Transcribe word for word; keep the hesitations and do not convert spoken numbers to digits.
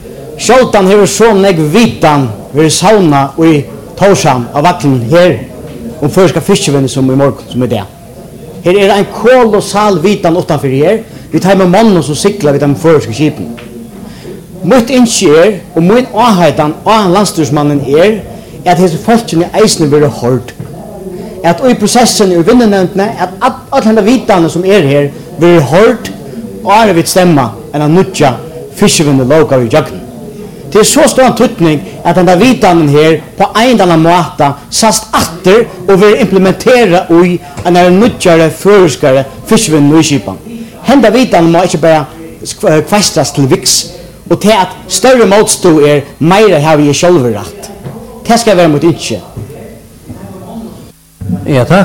Sjoltan hever så nek vitan ved sauna og i Torshavn av vaklen her om førska fiskevenner som i morgen, som er det. Her er en kolossal vitan utanfor her. Vi tar med mannen som sikler ved de førske skipen. Mitt innskje er, og min avheitan av landstyrsmannen er, at disse folkene eisene blir hørt. At i prosessen i vinnenevntene, at alle denne vitane som er her blir hørt, og er vidt stemma enn å nutja fiskevenner loka i jakken. Det er så stor en tøtning at denne vitanen her på en eller annen måte sast atter og vil implementere i en er nutjare, føreskare fiskevenner i skipan. Henda vitanen må ikke bare kvestras til viks, og til at større motstå er meira har vi sjølver rett. Det skal være mot ikke. Ja, takk.